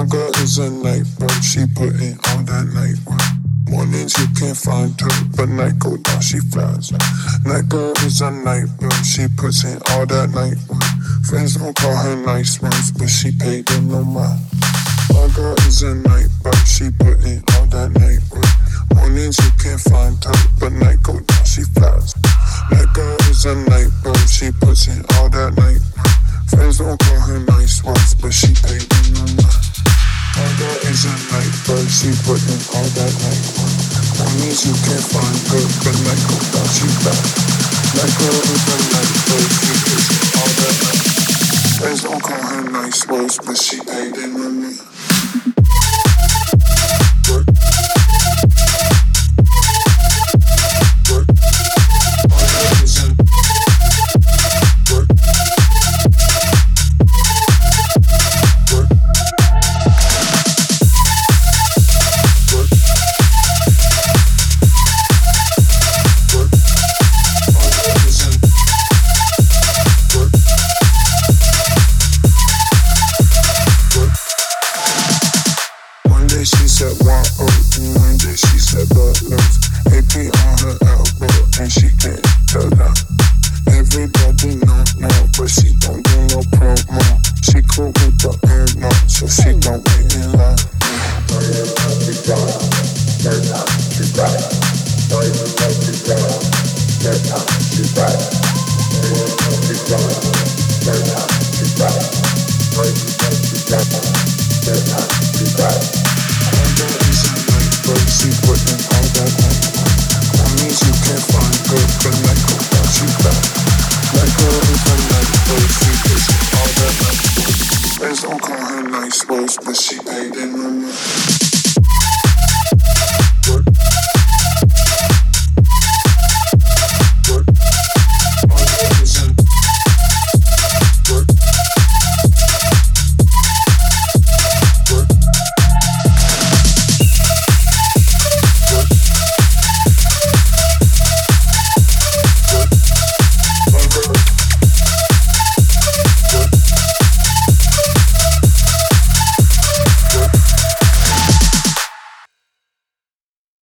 My girl is a night bird, she put in all that night work. Mornings you can't find her, but night go down, she flies. Night girl is a night bird, she puts in all that night work. Friends don't call her nice ones, but she paid them no mind. My girl is a night bird, she put in all that night work. Mornings you can't find her, but night go down, she flies. Night girl is a night bird, she puts in all that night work. Friends don't call her nice ones, but she paid them no mind. My girl is a night bird, she put in all that night work. Mornings you can't find her, but night go down, she flies. Night girl is a night bird, she puts in all that night work. Friends don't call her nice words, but she paid them no mind. She said want and one day she said blood loose. AP on her elbow and she can't tell them. Everybody know, but she don't do no promo. She cool with the no, so she don't wait in line. She put in all that night work. Mornings you can't find her, but night go down, she fly. Night girl is a night bird, she puts in all that night work. Friends don't call her nice words, but she paid in her mind.